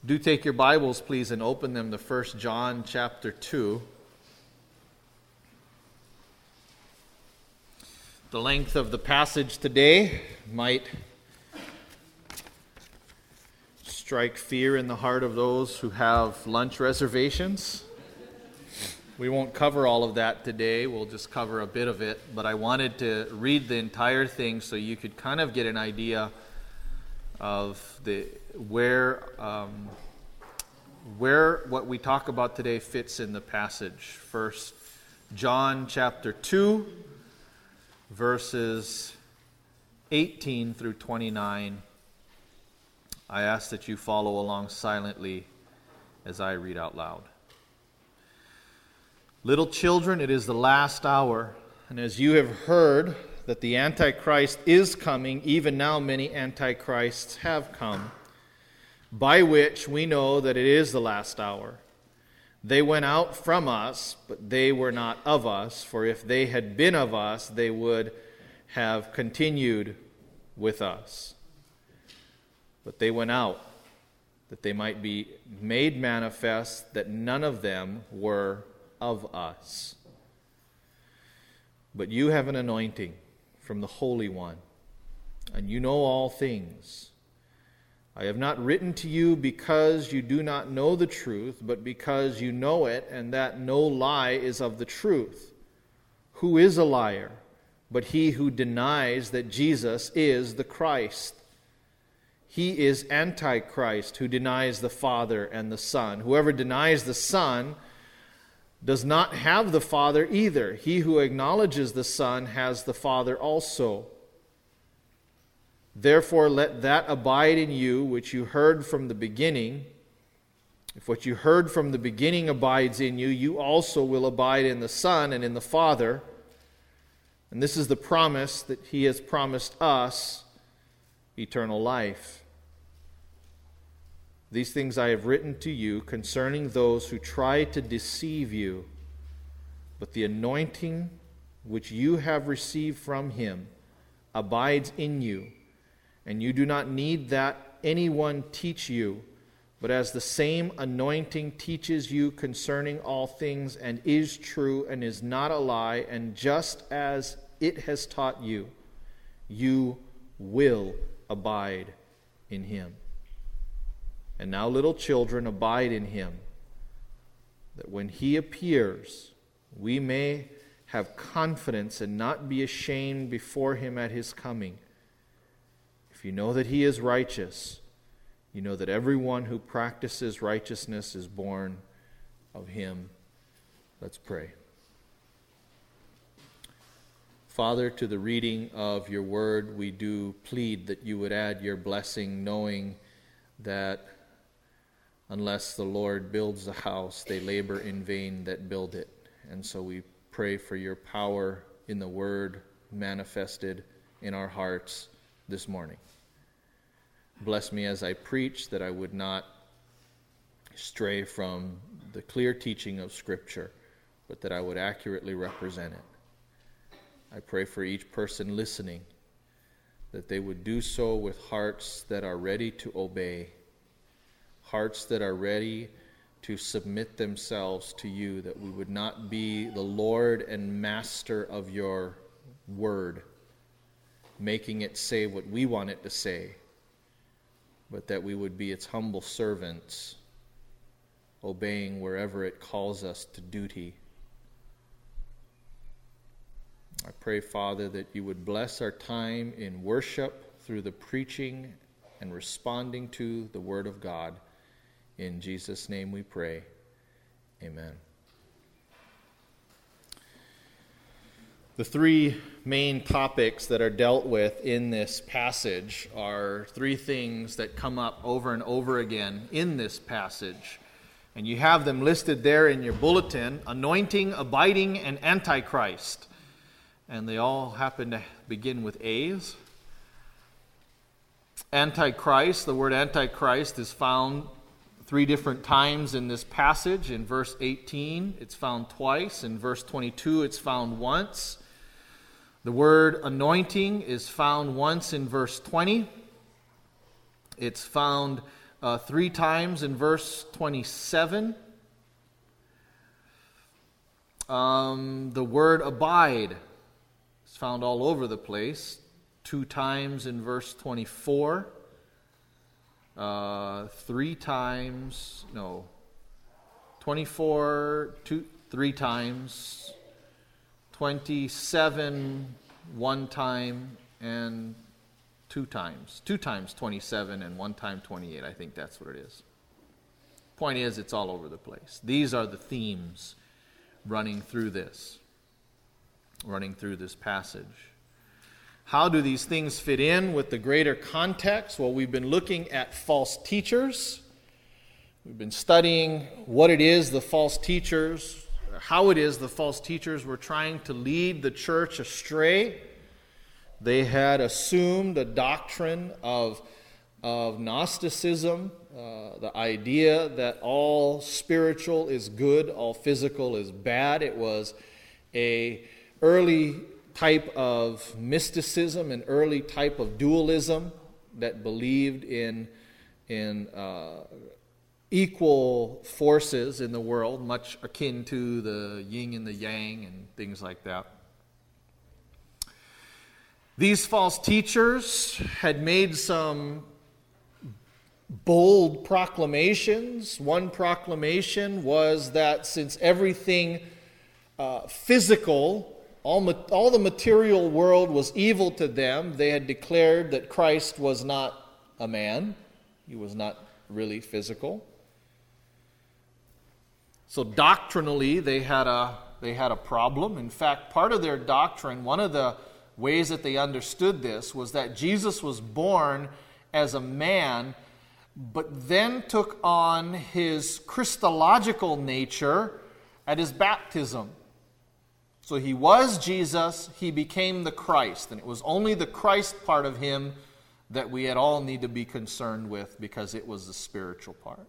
Do take your Bibles, please, and open them to 1 John chapter 2. The length of the passage today might strike fear in the heart of those who have lunch reservations. We won't cover all of that today. We'll just cover a bit of it. But I wanted to read the entire thing so you could kind of get an idea of where what we talk about today fits in the passage. 1 John chapter 2, verses 18 through 29. I ask that you follow along silently as I read out loud. Little children, it is the last hour, and as you have heard that the Antichrist is coming, even now many Antichrists have come, by which we know that it is the last hour. They went out from us, but they were not of us, for if they had been of us, they would have continued with us. But they went out, that they might be made manifest that none of them were of us. But you have an anointing from the Holy One, and you know all things. I have not written to you because you do not know the truth, but because you know it, and that no lie is of the truth. Who is a liar, but he who denies that Jesus is the Christ? He is Antichrist, who denies the Father and the Son. Whoever denies the Son does not have the Father either. He who acknowledges the Son has the Father also. Therefore let that abide in you which you heard from the beginning. If what you heard from the beginning abides in you, you also will abide in the Son and in the Father. And this is the promise that He has promised us, eternal life. These things I have written to you concerning those who try to deceive you. But the anointing which you have received from Him abides in you, and you do not need that anyone teach you, but as the same anointing teaches you concerning all things, and is true and is not a lie, and just as it has taught you, you will abide in Him. And now, little children, abide in Him, that when He appears, we may have confidence and not be ashamed before Him at His coming. If you know that He is righteous, you know that everyone who practices righteousness is born of Him. Let's pray. Father, to the reading of your word, we do plead that you would add your blessing, knowing that unless the Lord builds a house, they labor in vain that build it. And so we pray for your power in the word manifested in our hearts this morning. Bless me as I preach, that I would not stray from the clear teaching of Scripture, but that I would accurately represent it. I pray for each person listening, that they would do so with hearts that are ready to obey, hearts that are ready to submit themselves to you, that we would not be the Lord and Master of your word, making it say what we want it to say, but that we would be its humble servants, obeying wherever it calls us to duty. I pray, Father, that you would bless our time in worship through the preaching and responding to the Word of God. In Jesus' name we pray. Amen. The three main topics that are dealt with in this passage are three things that come up over and over again in this passage. And you have them listed there in your bulletin: anointing, abiding, and Antichrist. And they all happen to begin with A's. Antichrist, the word Antichrist is found three different times in this passage. In verse 18, it's found twice. In verse 22, it's found once. The word anointing is found once in verse 20. It's found 3 times in verse 27. The word abide is found all over the place. 2 times in verse 24. 3 times, 24, 3 times. 27, 1 time, and 2 times. 2 times 27 and 1 time 28. I think that's what it is. Point is, it's all over the place. These are the themes running through this passage. How do these things fit in with the greater context? Well, we've been looking at false teachers. We've been studying what it is the false teachers, how it is the false teachers were trying to lead the church astray. They had assumed a doctrine of Gnosticism, the idea that all spiritual is good, all physical is bad. It was an early type of mysticism, an early type of dualism that believed in equal forces in the world, much akin to the yin and the yang and things like that. These false teachers had made some bold proclamations. One proclamation was that since everything physical, all the material world was evil to them, they had declared that Christ was not a man. He was not really physical. So doctrinally, they had a problem. In fact, part of their doctrine, one of the ways that they understood this was that Jesus was born as a man, but then took on his Christological nature at his baptism. So he was Jesus, he became the Christ, and it was only the Christ part of him that we at all need to be concerned with because it was the spiritual part.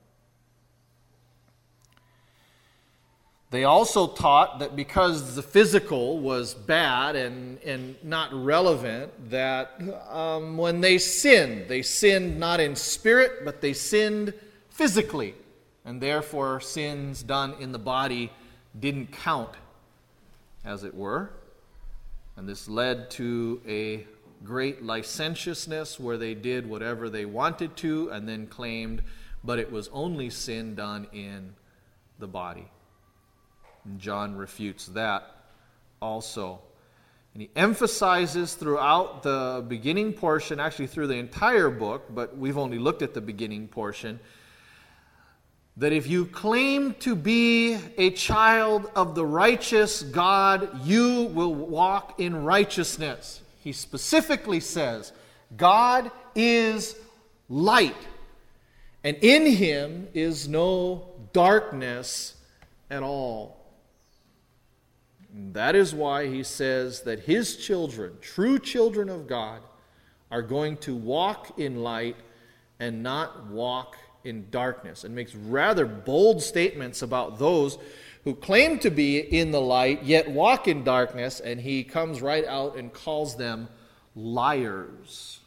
They also taught that because the physical was bad and not relevant, that when they sinned not in spirit, but they sinned physically. And therefore, sins done in the body didn't count, as it were. And this led to a great licentiousness where they did whatever they wanted to and then claimed, but it was only sin done in the body. And John refutes that also. And he emphasizes throughout the beginning portion, actually through the entire book, but we've only looked at the beginning portion, that if you claim to be a child of the righteous God, you will walk in righteousness. He specifically says, God is light, and in him is no darkness at all. And that is why he says that his children, true children of God, are going to walk in light and not walk in darkness, and makes rather bold statements about those who claim to be in the light yet walk in darkness, and he comes right out and calls them liars.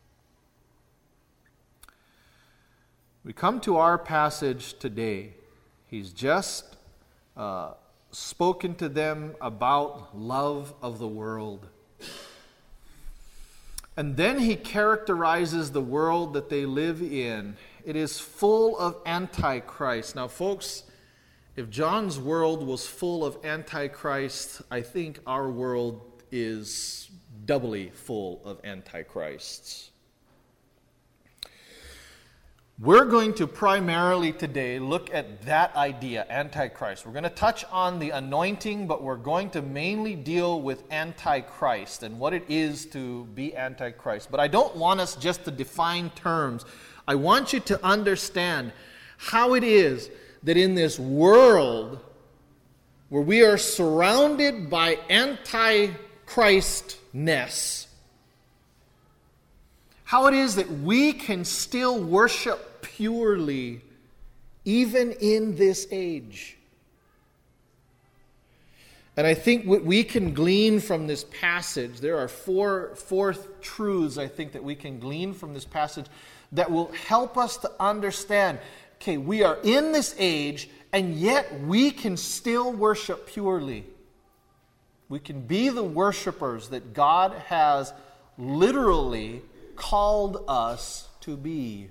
We come to our passage today. He's just spoken to them about love of the world. And then he characterizes the world that they live in. It is full of Antichrist. Now, folks, if John's world was full of Antichrist, I think our world is doubly full of Antichrists. We're going to primarily today look at that idea, Antichrist. We're going to touch on the anointing, but we're going to mainly deal with Antichrist and what it is to be Antichrist. But I don't want us just to define terms. I want you to understand how it is that in this world where we are surrounded by Antichristness, how it is that we can still worship purely even in this age. And I think what we can glean from this passage, there are four truths I think that we can glean from this passage that will help us to understand, okay, we are in this age, and yet we can still worship purely. We can be the worshipers that God has literally called us to be.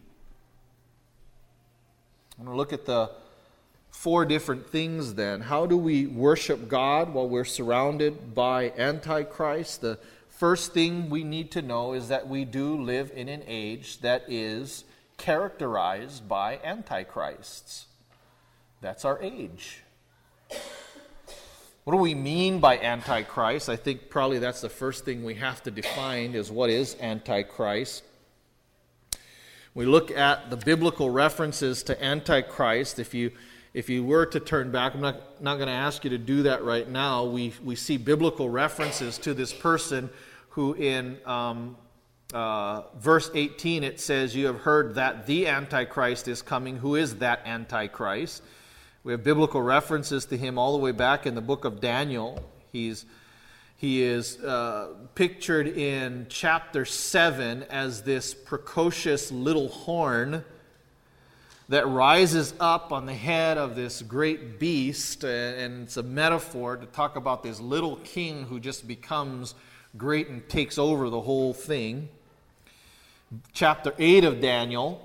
I'm going to look at the 4 different things then. How do we worship God while we're surrounded by Antichrist? The first thing we need to know is that we do live in an age that is characterized by Antichrists. That's our age. What do we mean by Antichrist? I think probably that's the first thing we have to define is what is Antichrist. We look at the biblical references to Antichrist. If you were to turn back, I'm not going to ask you to do that right now. We see biblical references to this person who in verse 18 it says, "You have heard that the Antichrist is coming." Who is that Antichrist? We have biblical references to him all the way back in the book of Daniel. He is pictured in chapter 7 as this precocious little horn that rises up on the head of this great beast, and it's a metaphor to talk about this little king who just becomes great and takes over the whole thing. Chapter 8 of Daniel,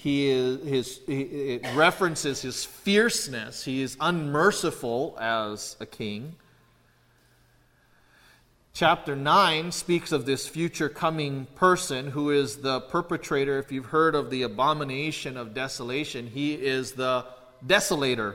it references his fierceness. He is unmerciful as a king. Chapter 9 speaks of this future coming person who is the perpetrator. If you've heard of the abomination of desolation, he is the desolator.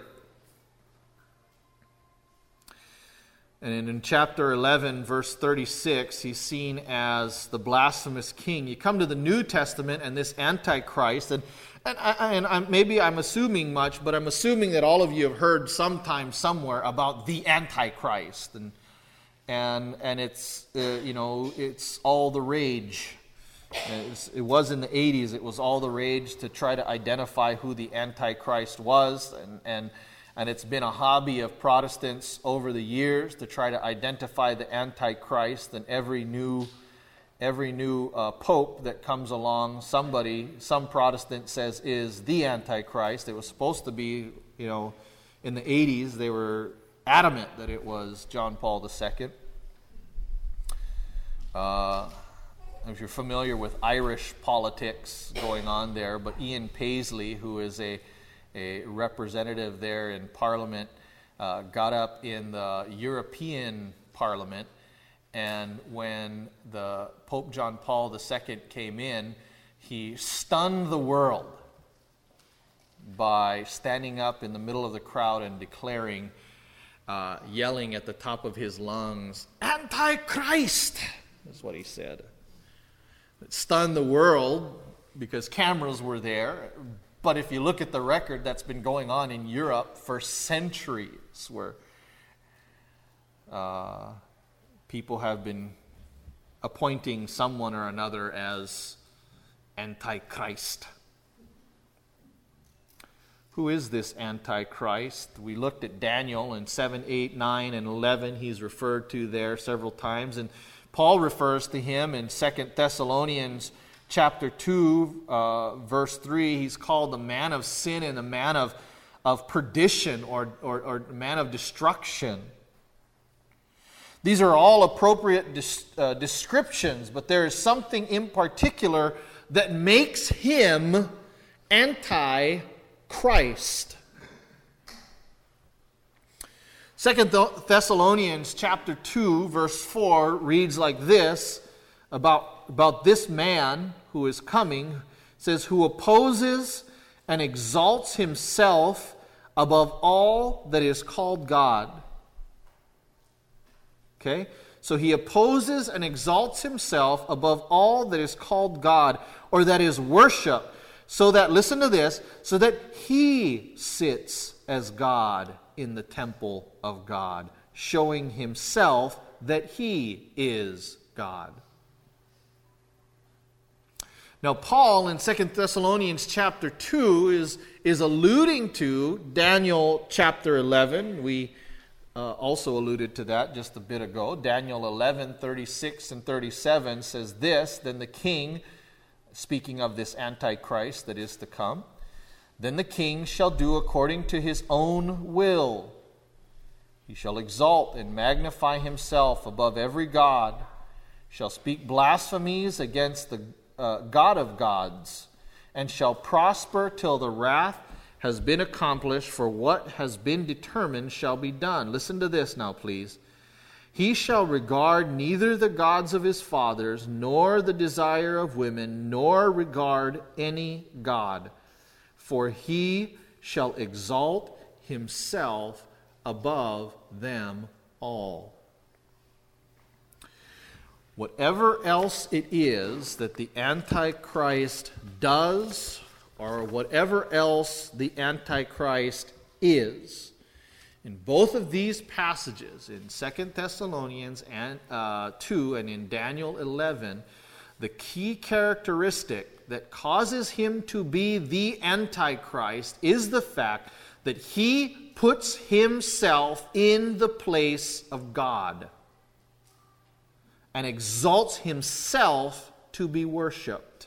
And in chapter 11, verse 36, he's seen as the blasphemous king. You come to the New Testament and this Antichrist, and maybe I'm assuming much, but I'm assuming that all of you have heard sometime somewhere about the Antichrist, and it's it's all the rage. It was in the 80s. It was all the rage to try to identify who the Antichrist was, and it's been a hobby of Protestants over the years to try to identify the Antichrist. And every new pope that comes along, some Protestant says is the Antichrist. It was supposed to be, in the 80s, they were adamant that it was John Paul II. If you're familiar with Irish politics going on there, but Ian Paisley, who is a representative there in Parliament, got up in the European Parliament, and when the Pope John Paul II came in, he stunned the world by standing up in the middle of the crowd and declaring, yelling at the top of his lungs, "Antichrist!" That's what he said. It stunned the world because cameras were there. But if you look at the record, that's been going on in Europe for centuries, where people have been appointing someone or another as Antichrist. Who is this Antichrist? We looked at Daniel in 7, 8, 9, and 11. He's referred to there several times. And Paul refers to him in 2 Thessalonians chapter 2, verse 3. He's called the man of sin and the man of perdition or man of destruction. These are all appropriate descriptions, but there is something in particular that makes him Antichrist. 2 Thessalonians chapter 2, verse 4 reads like this about this man who is coming. It says, "Who opposes and exalts himself above all that is called God." Okay? So he opposes and exalts himself above all that is called God, or that is worship, so that, listen to this, so that he sits as God in the temple of God, showing himself that he is God. Now, Paul in 2 Thessalonians chapter 2 is alluding to Daniel chapter 11. We also alluded to that just a bit ago. Daniel 11, 36 and 37 says this, "Then the king," speaking of this Antichrist that is to come. Then the king shall do according to his own will. He shall exalt and magnify himself above every god, shall speak blasphemies against the God of gods, and shall prosper till the wrath has been accomplished, for what has been determined shall be done. Listen to this now, please. He shall regard neither the gods of his fathers, nor the desire of women, nor regard any god, for he shall exalt himself above them all. Whatever else it is that the Antichrist does, or whatever else the Antichrist is, in both of these passages, in 2 Thessalonians 2 and in Daniel 11, the key characteristic that causes him to be the Antichrist is the fact that he puts himself in the place of God and exalts himself to be worshipped.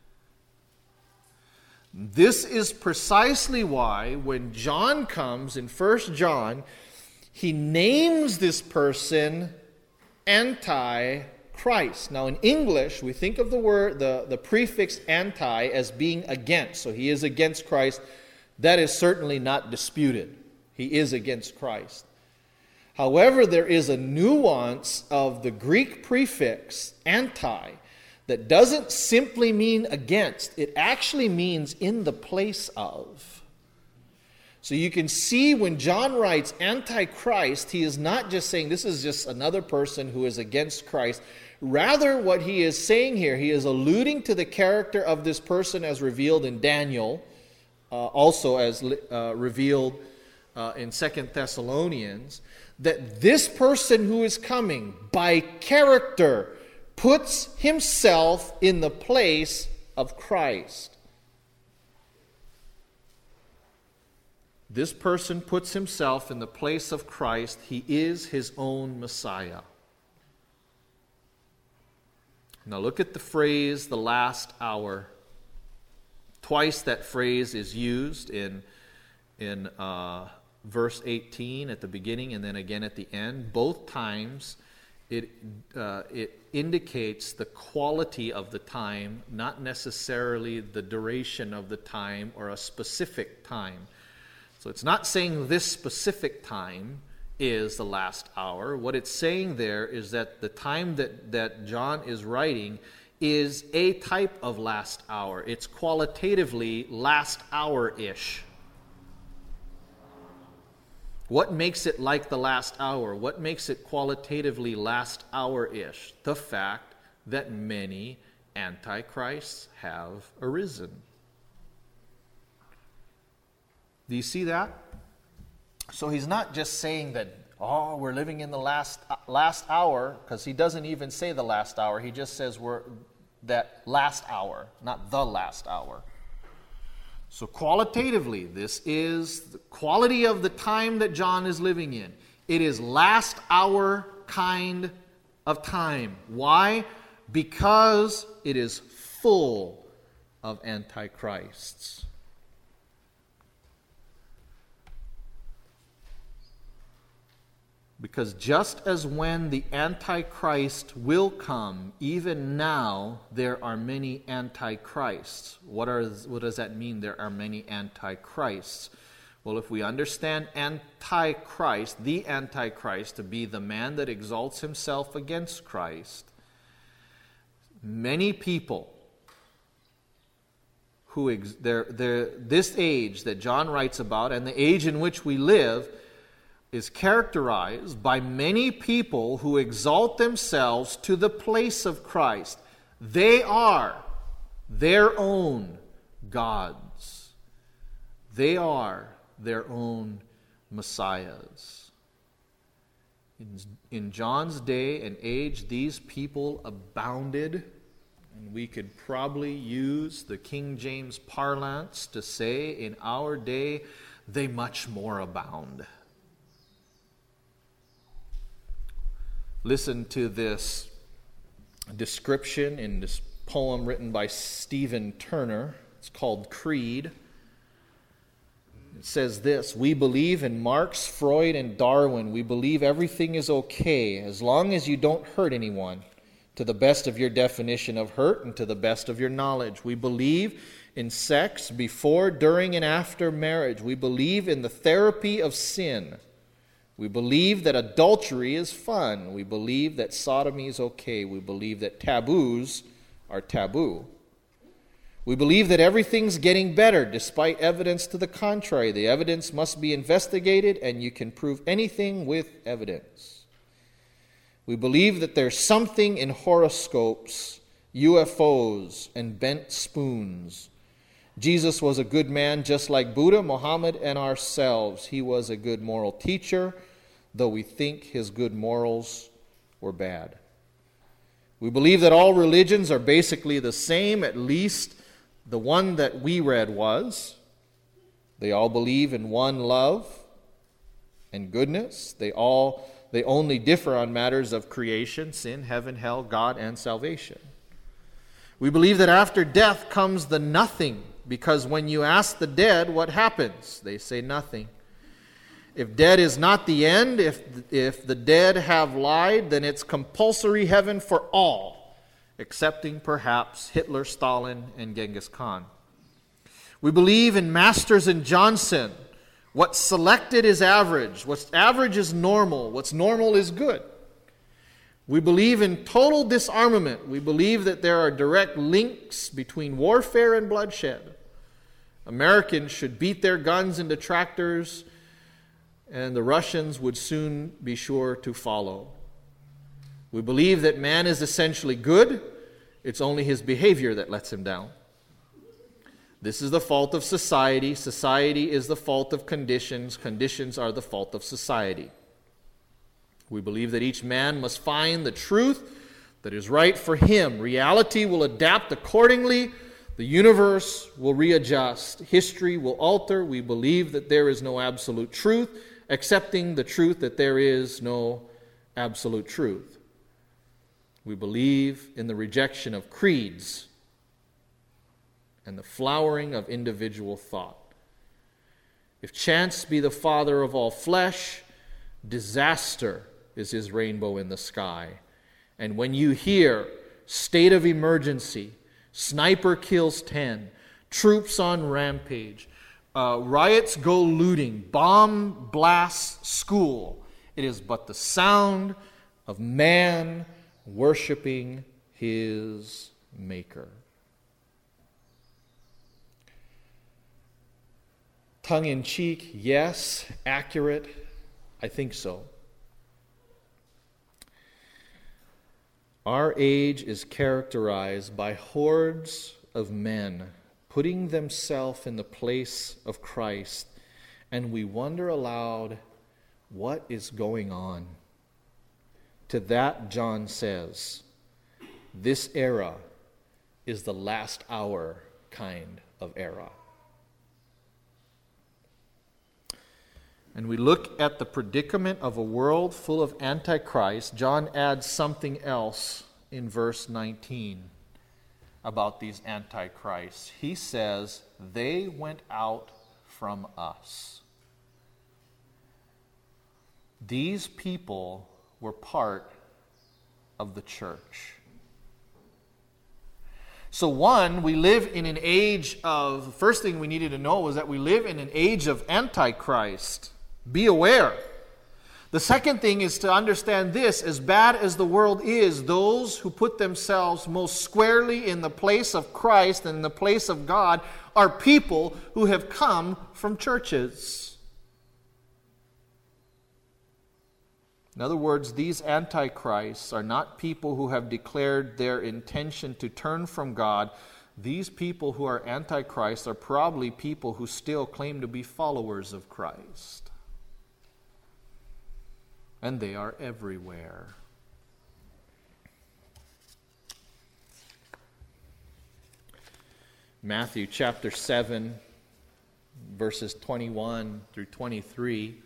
This is precisely why when John comes in 1 John, he names this person Antichrist. Now in English, we think of the word, the prefix anti as being against. So he is against Christ. That is certainly not disputed. He is against Christ. However, there is a nuance of the Greek prefix anti that doesn't simply mean against. It actually means in the place of. So you can see when John writes Antichrist, he is not just saying this is just another person who is against Christ. Rather, what he is saying here, he is alluding to the character of this person as revealed in Daniel, also as revealed in 2 Thessalonians, that this person who is coming by character puts himself in the place of Christ. This person puts himself in the place of Christ. He is his own Messiah. Now look at the phrase, the last hour. Twice that phrase is used in verse 18 at the beginning and then again at the end. Both times it indicates the quality of the time, not necessarily the duration of the time or a specific time. So it's not saying this specific time is the last hour. What it's saying there is that the time that John is writing is a type of last hour. It's qualitatively last hour-ish. What makes it like the last hour? What makes it qualitatively last hour-ish? The fact that many antichrists have arisen. Do you see that? So he's not just saying that, we're living in the last hour, because he doesn't even say the last hour. He just says we're that last hour, not the last hour. So qualitatively, this is the quality of the time that John is living in. It is last hour kind of time. Why? Because it is full of antichrists. Because just as when the Antichrist will come, even now there are many Antichrists. What does that mean, there are many Antichrists? Well, if we understand Antichrist, the Antichrist, to be the man that exalts himself against Christ, many people who this age that John writes about and the age in which we live is characterized by many people who exalt themselves to the place of Christ. They are their own gods. They are their own messiahs. In John's day and age, these people abounded, and we could probably use the King James parlance to say in our day, they much more abound. Listen to this description in poem written by Stephen Turner. It's called Creed. It says this: we believe in Marx, Freud, and Darwin. We believe everything is okay as long as you don't hurt anyone, to the best of your definition of hurt and to the best of your knowledge. We believe in sex before, during, and after marriage. We believe in the therapy of sin. We believe that adultery is fun. We believe that sodomy is okay. We believe that taboos are taboo. We believe that everything's getting better despite evidence to the contrary. The evidence must be investigated, and you can prove anything with evidence. We believe that there's something in horoscopes, UFOs, and bent spoons. Jesus was a good man just like Buddha, Muhammad, and ourselves. He was a good moral teacher, though we think his good morals were bad. We believe that all religions are basically the same, at least the one that we read was. They all believe in one love and goodness. They only differ on matters of creation, sin, heaven, hell, God, and salvation. We believe that after death comes the nothing, because when you ask the dead what happens, they say nothing. If dead is not the end, if the dead have lied, then it's compulsory heaven for all, excepting perhaps Hitler, Stalin, and Genghis Khan. We believe in Masters and Johnson. What's selected is average. What's average is normal. What's normal is good. We believe in total disarmament. We believe that there are direct links between warfare and bloodshed. Americans should beat their guns into tractors, and the Russians would soon be sure to follow. We believe that man is essentially good. It's only his behavior that lets him down. This is the fault of society. Society is the fault of conditions. Conditions are the fault of society. We believe that each man must find the truth that is right for him. Reality will adapt accordingly. The universe will readjust. History will alter. We believe that there is no absolute truth, accepting the truth that there is no absolute truth. We believe in the rejection of creeds and the flowering of individual thought. If chance be the father of all flesh, disaster is his rainbow in the sky. And when you hear state of emergency, sniper kills 10, troops on rampage, riots go looting, bomb blasts school, it is but the sound of man worshiping his Maker. Tongue-in-cheek, yes. Accurate, I think so. Our age is characterized by hordes of men putting themselves in the place of Christ, and we wonder aloud, what is going on? To that, John says, this era is the last hour kind of era. And we look at the predicament of a world full of Antichrist. John adds something else in verse 19 about these Antichrists. He says, they went out from us. These people were part of the church. So one, we live in an age of, the first thing we needed to know was that we live in an age of Antichrist. Be aware. The second thing is to understand this: as bad as the world is, those who put themselves most squarely in the place of Christ and in the place of God are people who have come from churches. In other words, these antichrists are not people who have declared their intention to turn from God. These people who are antichrists are probably people who still claim to be followers of Christ. And they are everywhere. Matthew chapter 7, verses 21 through 23.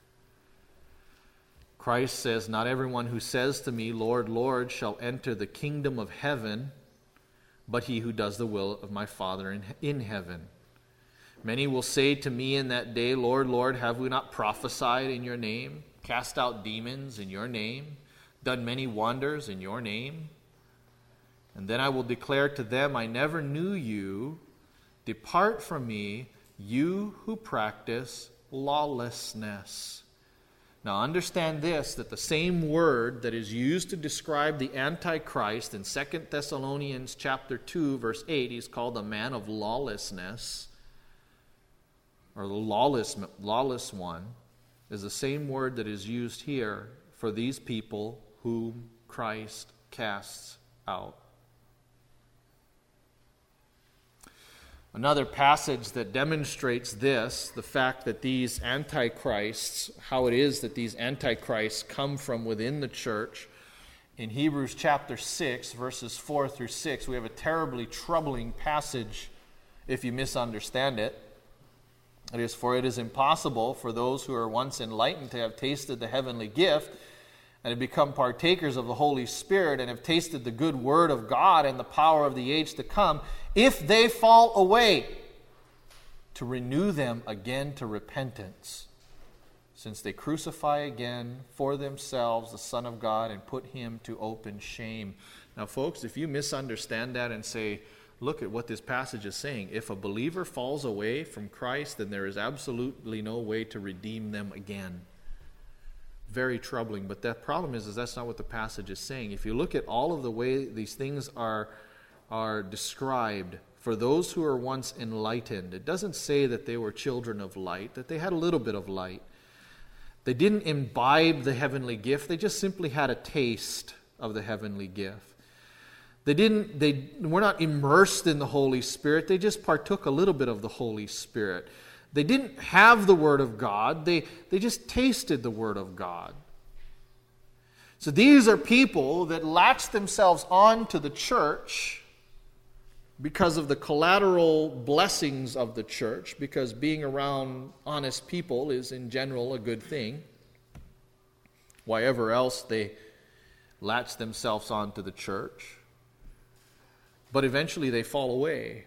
Christ says, not everyone who says to me, Lord, Lord, shall enter the kingdom of heaven, but he who does the will of my Father in heaven. Many will say to me in that day, Lord, Lord, have we not prophesied in your name, cast out demons in your name, done many wonders in your name? And then I will declare to them, I never knew you. Depart from me, you who practice lawlessness. Now understand this, that the same word that is used to describe the Antichrist in 2 Thessalonians chapter 2, verse 8, he's called a man of lawlessness, or the lawless one, is the same word that is used here for these people whom Christ casts out. Another passage that demonstrates this, the fact that these antichrists, how it is that these antichrists come from within the church. In Hebrews chapter 6, verses 4 through 6, we have a terribly troubling passage if you misunderstand it. It is, for it is impossible for those who are once enlightened to have tasted the heavenly gift and have become partakers of the Holy Spirit and have tasted the good word of God and the power of the age to come, if they fall away, to renew them again to repentance, since they crucify again for themselves the Son of God and put him to open shame. Now, folks, if you misunderstand that and say, look at what this passage is saying, if a believer falls away from Christ, then there is absolutely no way to redeem them again. Very troubling, but that problem is that's not what the passage is saying. If you look at all of the way these things are described, for those who are once enlightened, it doesn't say that they were children of light, that they had a little bit of light. They didn't imbibe the heavenly gift, they just simply had a taste of the heavenly gift. They were not immersed in the Holy Spirit, they just partook a little bit of the Holy Spirit. They didn't have the Word of God, they just tasted the Word of God. So these are people that latched themselves on to the church because of the collateral blessings of the church, because being around honest people is in general a good thing. Why ever else they latch themselves on to the church. But eventually they fall away.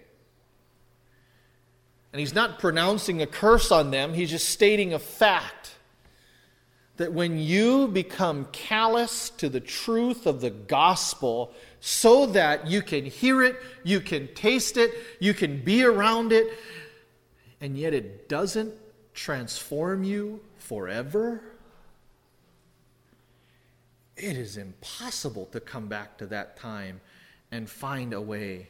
And he's not pronouncing a curse on them, he's just stating a fact. That when you become callous to the truth of the gospel, so that you can hear it, you can taste it, you can be around it, and yet it doesn't transform you forever, it is impossible to come back to that time and find a way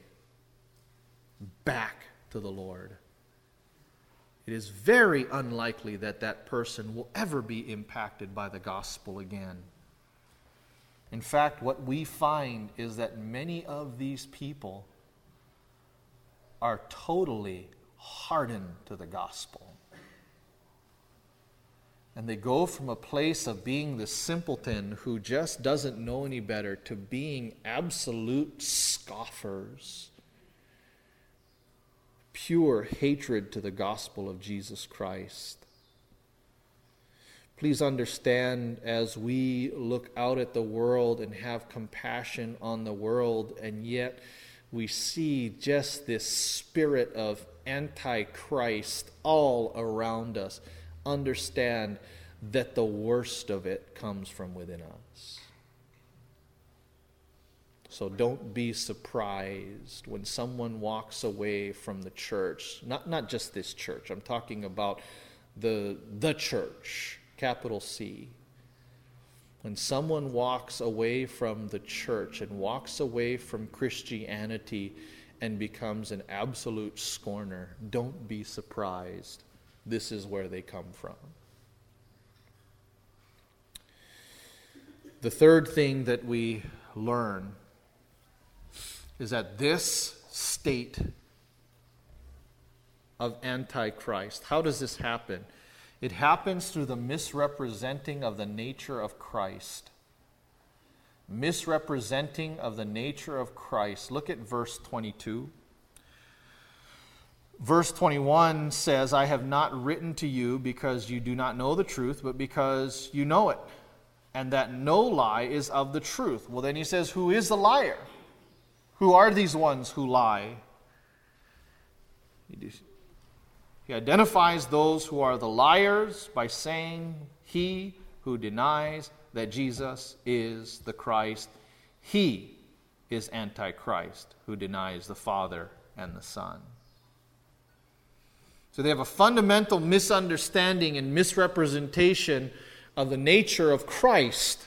back to the Lord. It is very unlikely that that person will ever be impacted by the gospel again. In fact, what we find is that many of these people are totally hardened to the gospel. And they go from a place of being the simpleton who just doesn't know any better to being absolute scoffers. Pure hatred to the gospel of Jesus Christ. Please understand, as we look out at the world and have compassion on the world, and yet we see just this spirit of Antichrist all around us, understand that the worst of it comes from within us. So don't be surprised when someone walks away from the church. Not just this church. I'm talking about the church, capital C. When someone walks away from the church and walks away from Christianity and becomes an absolute scorner, don't be surprised. This is where they come from. The third thing that we learn is that this state of Antichrist, how does this happen? It happens through the misrepresenting of the nature of Christ. Misrepresenting of the nature of Christ. Look at verse 22. Verse 21 says, I have not written to you because you do not know the truth, but because you know it, and that no lie is of the truth. Well, then he says, who is the liar? Who are these ones who lie? He identifies those who are the liars by saying, he who denies that Jesus is the Christ, he is Antichrist, who denies the Father and the Son. So they have a fundamental misunderstanding and misrepresentation of the nature of Christ.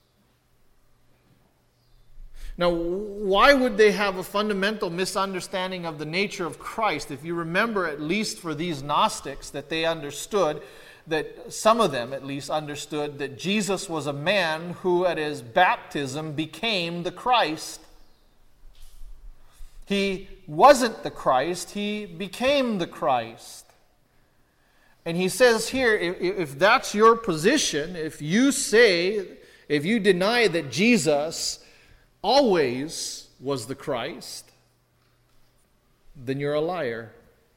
Now, why would they have a fundamental misunderstanding of the nature of Christ? If you remember, at least for these Gnostics, that they understood, that some of them at least understood, that Jesus was a man who at his baptism became the Christ. He wasn't the Christ, he became the Christ. And he says here, if that's your position, if you deny that Jesus always was the Christ, then you're a liar.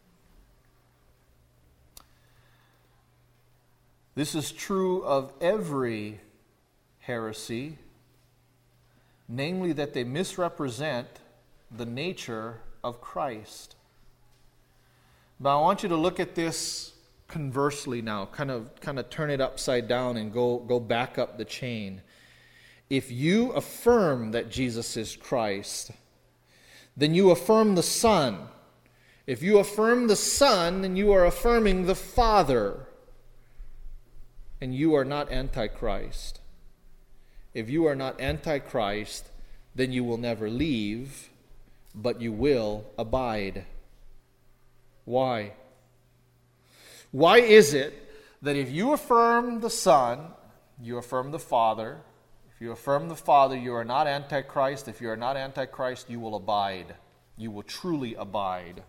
This is true of every heresy, namely that they misrepresent the nature of Christ. But I want you to look at this conversely now, kind of turn it upside down and go back up the chain. If you affirm that Jesus is Christ, then you affirm the Son. If you affirm the Son, then you are affirming the Father. And you are not Antichrist. If you are not Antichrist, then you will never leave, but you will abide. Why? Why is it that if you affirm the Son, you affirm the Father? If you affirm the Father, you are not Antichrist. If you are not Antichrist, you will abide. You will truly abide.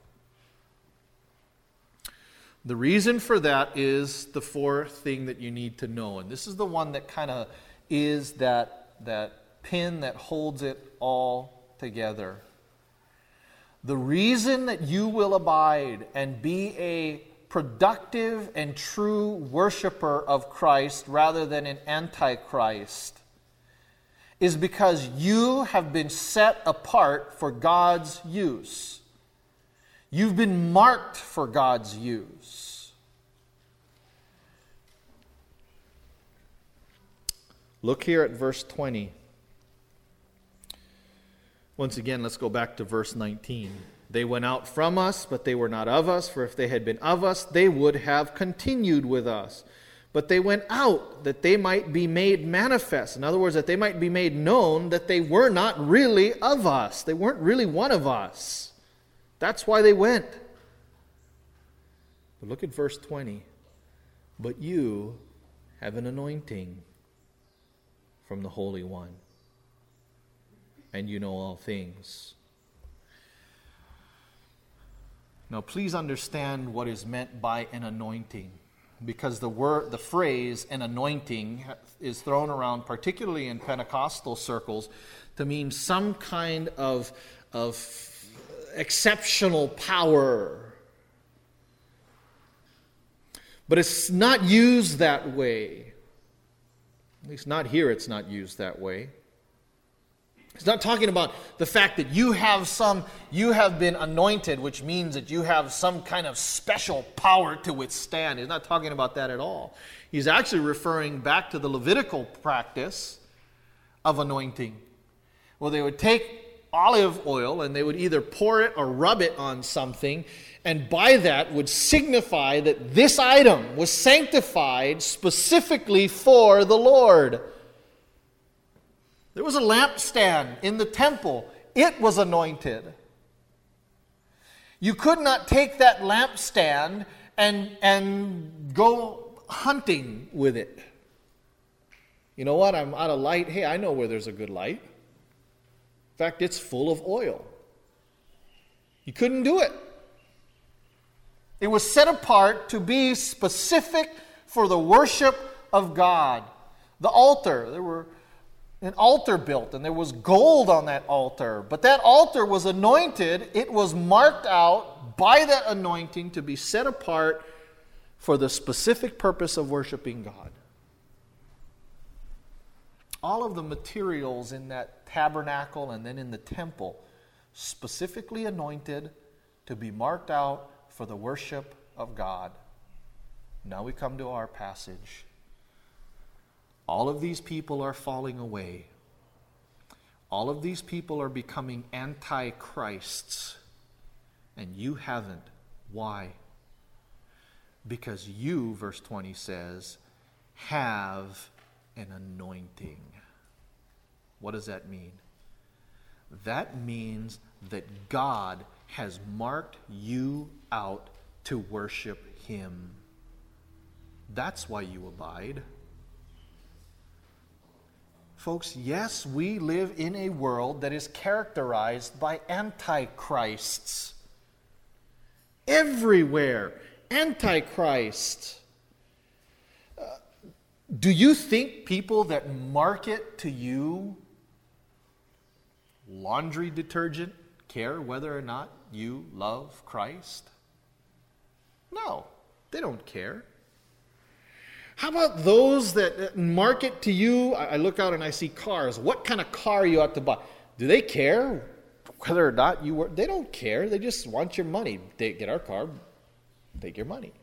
The reason for that is the fourth thing that you need to know. And this is the one that kind of is that pin that holds it all together. The reason that you will abide and be a productive and true worshiper of Christ rather than an antichrist is because you have been set apart for God's use. You've been marked for God's use. Look here at verse 20. Once again, let's go back to verse 19. They went out from us, but they were not of us, for if they had been of us, they would have continued with us. But they went out that they might be made manifest. In other words, that they might be made known that they were not really of us. They weren't really one of us. That's why they went. But look at verse 20. But you have an anointing from the Holy One, and you know all things. Now, please understand what is meant by an anointing, because the phrase "an anointing" is thrown around, particularly in Pentecostal circles, to mean some kind of exceptional power. But it's not used that way. At least not here, it's not used that way. It's not talking about the fact that you have been anointed, which means that you have some kind of special power to withstand. He's not talking about that at all. He's actually referring back to the Levitical practice of anointing. Well, they would take olive oil and they would either pour it or rub it on something, and by that would signify that this item was sanctified specifically for the Lord. There was a lampstand in the temple. It was anointed. You could not take that lampstand and go hunting with it. You know what? I'm out of light. Hey, I know where there's a good light. In fact, it's full of oil. You couldn't do it. It was set apart to be specific for the worship of God. The altar, there were an altar built, and there was gold on that altar. But that altar was anointed. It was marked out by that anointing to be set apart for the specific purpose of worshiping God. All of the materials in that tabernacle and then in the temple specifically anointed to be marked out for the worship of God. Now we come to our passage. All of these people are falling away. All of these people are becoming antichrists. And you haven't. Why? Because you, verse 20 says, have an anointing. What does that mean? That means that God has marked you out to worship Him. That's why you abide. Folks, yes, we live in a world that is characterized by antichrists. Everywhere, antichrist. Do you think people that market to you laundry detergent care whether or not you love Christ? No, they don't care. How about those that market to you? I look out and I see cars. What kind of car you ought to buy? Do they care whether or not you work? They don't care. They just want your money. They get our car, take your money.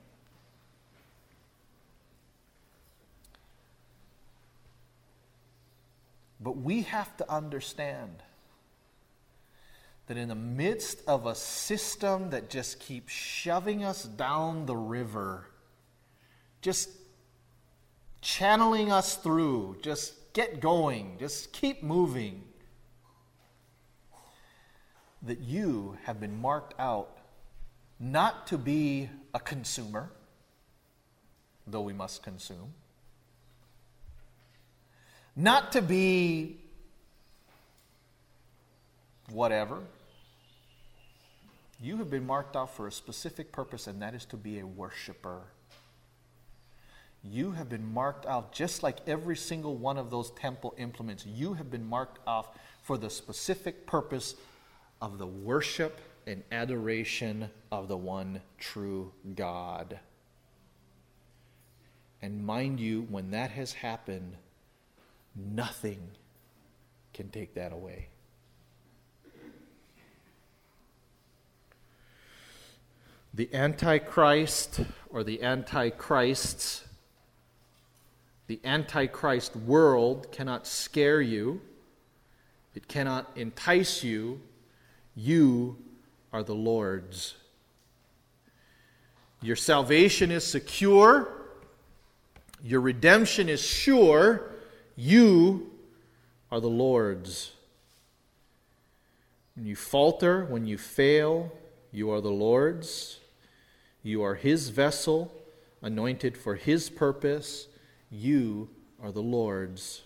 But we have to understand that in the midst of a system that just keeps shoving us down the river, just channeling us through, just get going, just keep moving, that you have been marked out not to be a consumer, though we must consume, not to be whatever. You have been marked out for a specific purpose, and that is to be a worshiper. You have been marked out just like every single one of those temple implements. You have been marked off for the specific purpose of the worship and adoration of the one true God. And mind you, when that has happened, nothing can take that away. The Antichrist or the Antichrists, the Antichrist world cannot scare you. It cannot entice you. You are the Lord's. Your salvation is secure. Your redemption is sure. You are the Lord's. When you falter, when you fail, you are the Lord's. You are His vessel, anointed for His purpose. You are the Lord's.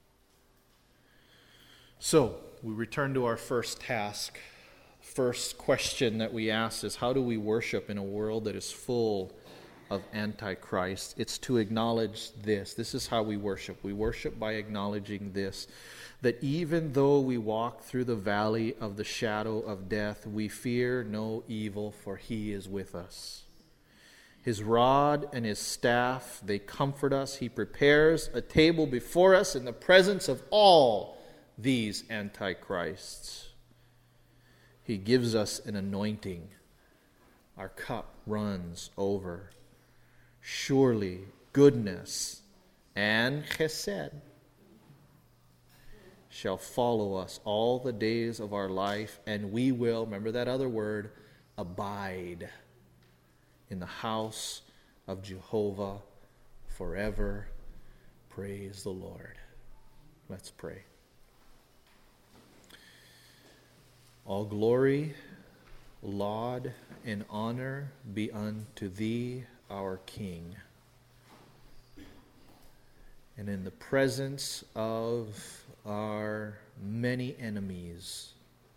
So, we return to our first task. First question that we ask is, how do we worship in a world that is full of Antichrist? It's to acknowledge this. This is how we worship. We worship by acknowledging this, that even though we walk through the valley of the shadow of death, we fear no evil, for He is with us. His rod and His staff, they comfort us. He prepares a table before us in the presence of all these antichrists. He gives us an anointing. Our cup runs over. Surely goodness and chesed shall follow us all the days of our life, and we will, remember that other word, abide in the house of Jehovah forever. Praise the Lord. Let's pray. All glory, laud, and honor be unto Thee, our King. And in the presence of our many enemies,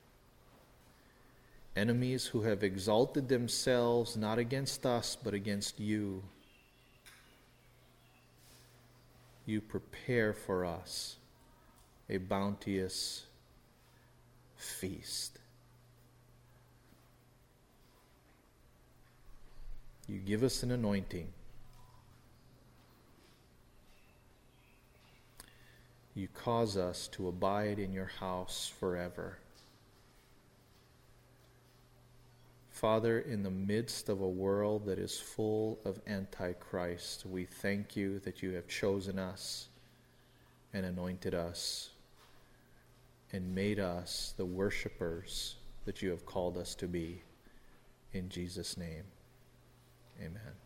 enemies who have exalted themselves not against us but against You, You prepare for us a bounteous feast. You give us an anointing. You cause us to abide in Your house forever. Father, in the midst of a world that is full of Antichrist, we thank you that you have chosen us and anointed us and made us the worshipers that you have called us to be. In Jesus' name, amen.